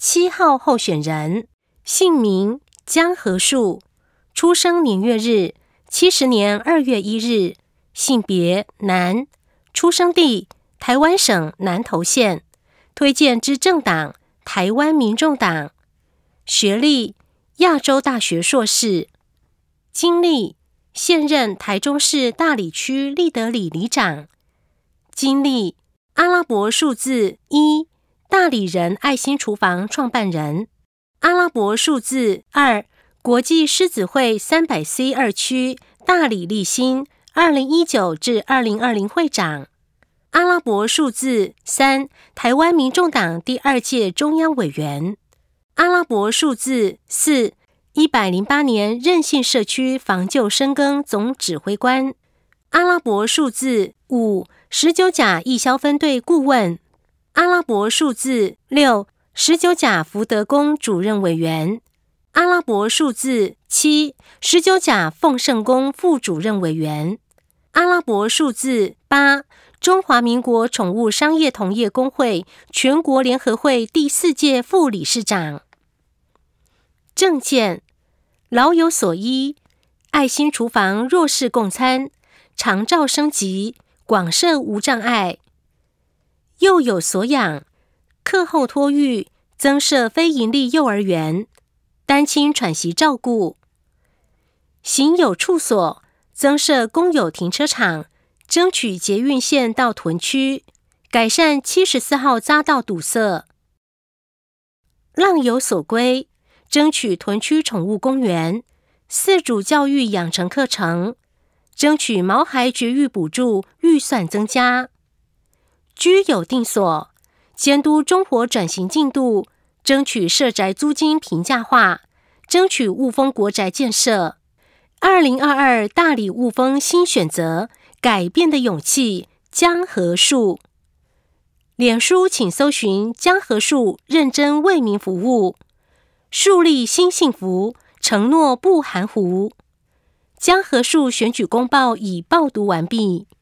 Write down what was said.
7号候选人，姓名江河树，出生年月日70年2月1日，性别男，出生地台湾省南投县，推荐之政党台湾民众党，学历亚洲大学硕士，经历现任台中市大里区立德里里长，经历阿拉伯数字1大里人爱心厨房创办人，阿拉伯数字2国际狮子会 300C2 区大里立新2019至2020会长，阿拉伯数字3台湾民众党第2届中央委员，阿拉伯数字4 108年韧性社区防救深耕总指挥官，阿拉伯数字5 19甲义消分队顾问，阿拉伯数字6 19甲福德宫主任委员，阿拉伯数字7 19甲奉圣宫副主任委员，阿拉伯数字8中华民国宠物商业同业公会全国联合会第4届副理事长。政见老有所依，爱心厨房弱势共餐，长照升级，广设无障碍；幼有所养，课后托育，增设非营利幼儿园，单亲喘息照顾；行有处所，增设公有停车场，争取捷运线到屯区，改善74号匝道堵塞；浪有所归，争取屯区宠物公园饲主教育养成课程，争取毛孩绝育补助预算增加；居有定所，监督中活转型进度，争取社宅租金平价化，争取雾峰国宅建设。2022大里雾峰新选择，改变的勇气，江河树。脸书请搜寻江河树，认真为民服务，树立新幸福，承诺不含糊。江河树选举公报已报读完毕。